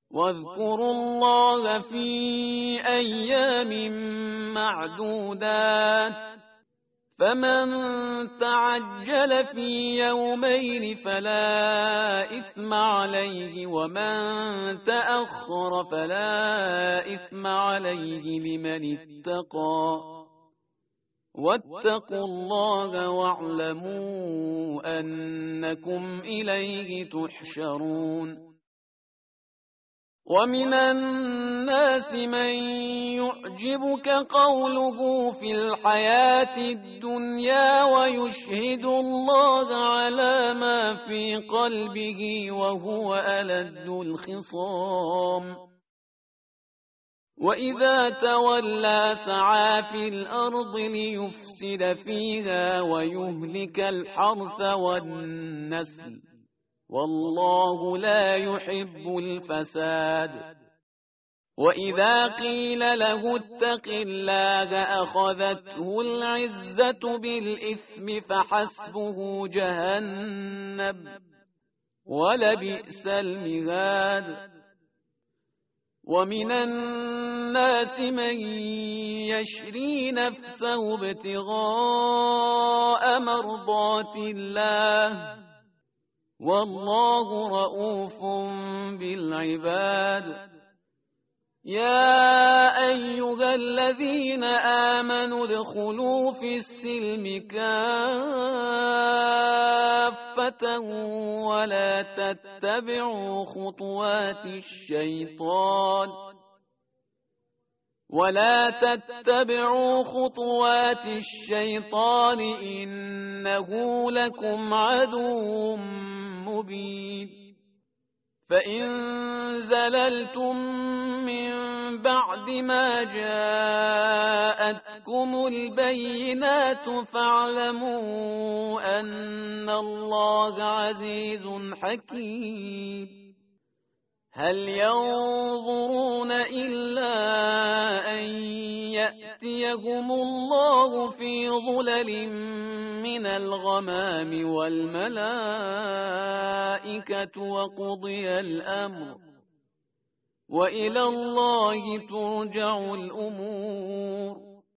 واذكروا الله في أيام معدودات فمن تعجل في يومين فلا إثم عليه ومن تأخر فلا إثم عليه لمن اتقى واتقوا الله واعلموا أنكم إليه تحشرون. ومن الناس من يعجبك قوله في الحياة الدنيا ويشهد الله على ما في قلبه وهو ألد الخصام وإذا تولى سعى في الأرض ليفسد فيها ويهلك الحرث والنسل والله لا يحب الفساد. وإذا قيل له اتق الله أخذته العزة بالإثم فحسبه جهنم ولبئس المهاد. ومن الناس من يشري نفسه ابتغاء مرضات الله والله رؤوف بالعباد. يا أيها الذين آمنوا ادخلوا في السلم كافة ولا تتبعوا خطوات الشيطان إنه لكم عدو مبين. فإن زللتم من بعد ما جاءتكم البينات فاعلموا أن الله عزيز حكيم. هل ينظرون إلا أن يأتيهم الله في ظلل من الغمام والملائكة وقضي الأمر وإلى الله ترجع الأمور.